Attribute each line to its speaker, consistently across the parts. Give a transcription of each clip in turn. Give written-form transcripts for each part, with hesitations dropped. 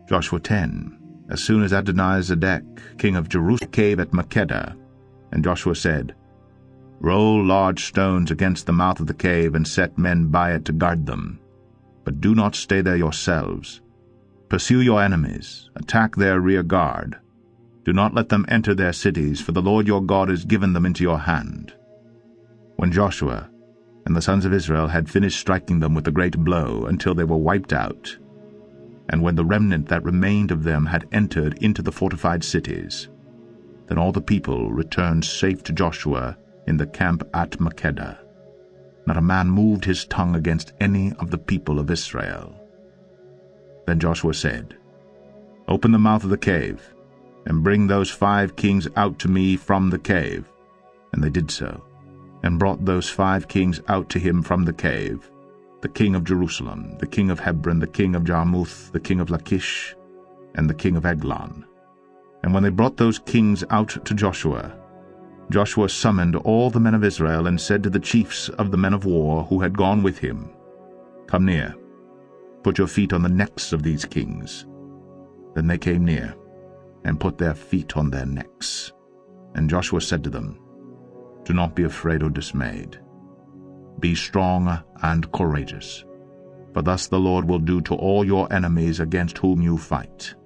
Speaker 1: Joshua 10. As soon as Adonizedek, king of Jerusalem, came at Makkedah, and Joshua said, Roll large stones against the mouth of the cave, and set men by it to guard them. But do not stay there yourselves. Pursue your enemies, attack their rear guard. Do not let them enter their cities, for the Lord your God has given them into your hand. When Joshua and the sons of Israel had finished striking them with a great blow until they were wiped out, and when the remnant that remained of them had entered into the fortified cities, then all the people returned safe to Joshua in the camp at Makkedah. Not a man moved his tongue against any of the people of Israel. Then Joshua said, Open the mouth of the cave, and bring those 5 kings out to me from the cave. And they did so, and brought those 5 kings out to him from the cave, the king of Jerusalem, the king of Hebron, the king of Jarmuth, the king of Lachish, and the king of Eglon. And when they brought those kings out to Joshua, Joshua summoned all the men of Israel, and said to the chiefs of the men of war who had gone with him, Come near, put your feet on the necks of these kings. Then they came near, and put their feet on their necks. And Joshua said to them, Do not be afraid or dismayed. Be strong and courageous, for thus the Lord will do to all your enemies against whom you fight.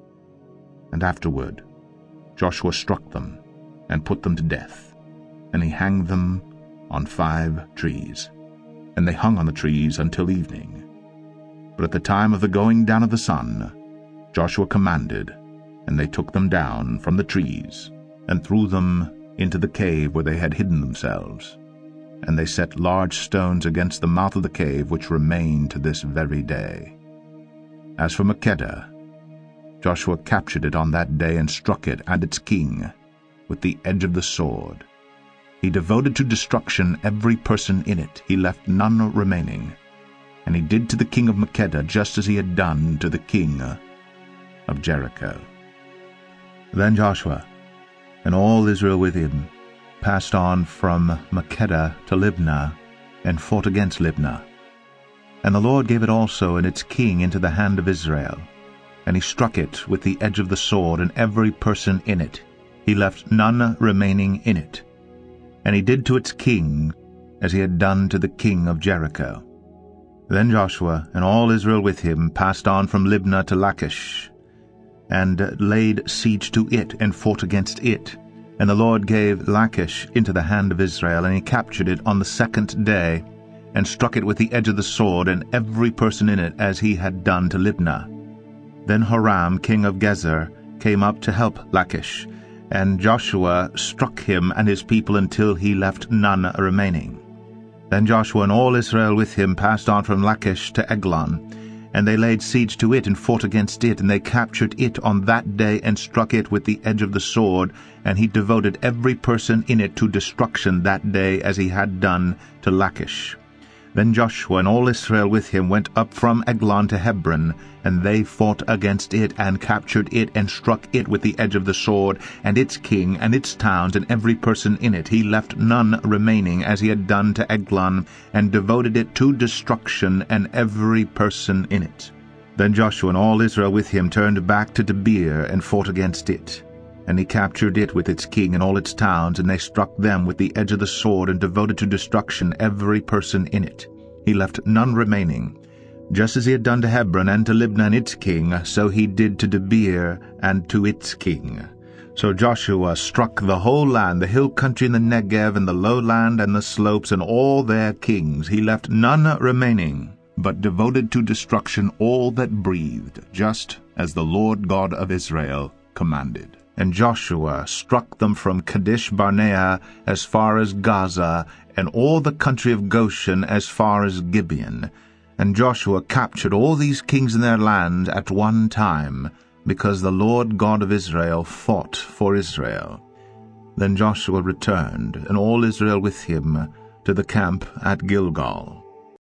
Speaker 1: And afterward Joshua struck them, and put them to death, and he hanged them on 5 trees. And they hung on the trees until evening. But at the time of the going down of the sun, Joshua commanded, and they took them down from the trees, and threw them into the cave where they had hidden themselves. And they set large stones against the mouth of the cave, which remain to this very day. As for Makkedah, Joshua captured it on that day, and struck it and its king with the edge of the sword. He devoted to destruction every person in it. He left none remaining. And he did to the king of Makkedah just as he had done to the king of Jericho. Then Joshua and all Israel with him passed on from Makkedah to Libnah, and fought against Libnah. And the Lord gave it also and its king into the hand of Israel. And he struck it with the edge of the sword, and every person in it. He left none remaining in it. And he did to its king as he had done to the king of Jericho. Then Joshua and all Israel with him passed on from Libnah to Lachish, and laid siege to it, and fought against it. And the Lord gave Lachish into the hand of Israel, and he captured it on the 2nd day, and struck it with the edge of the sword, and every person in it, as he had done to Libnah. Then Horam king of Gezer came up to help Lachish, and Joshua struck him and his people until he left none remaining. Then Joshua and all Israel with him passed on from Lachish to Eglon, and they laid siege to it, and fought against it, and they captured it on that day, and struck it with the edge of the sword, and he devoted every person in it to destruction that day, as he had done to Lachish. Then Joshua and all Israel with him went up from Eglon to Hebron, and they fought against it, and captured it, and struck it with the edge of the sword, and its king, and its towns, and every person in it. He left none remaining, as he had done to Eglon, and devoted it to destruction, and every person in it. Then Joshua and all Israel with him turned back to Debir, and fought against it. And he captured it with its king and all its towns, and they struck them with the edge of the sword, and devoted to destruction every person in it. He left none remaining. Just as he had done to Hebron and to Libnah and its king, so he did to Debir and to its king. So Joshua struck the whole land, the hill country and the Negev, and the lowland and the slopes, and all their kings. He left none remaining, but devoted to destruction all that breathed, just as the Lord God of Israel commanded. And Joshua struck them from Kadesh Barnea as far as Gaza, and all the country of Goshen as far as Gibeon. And Joshua captured all these kings in their land at one time, because the Lord God of Israel fought for Israel. Then Joshua returned, and all Israel with him, to the camp at Gilgal.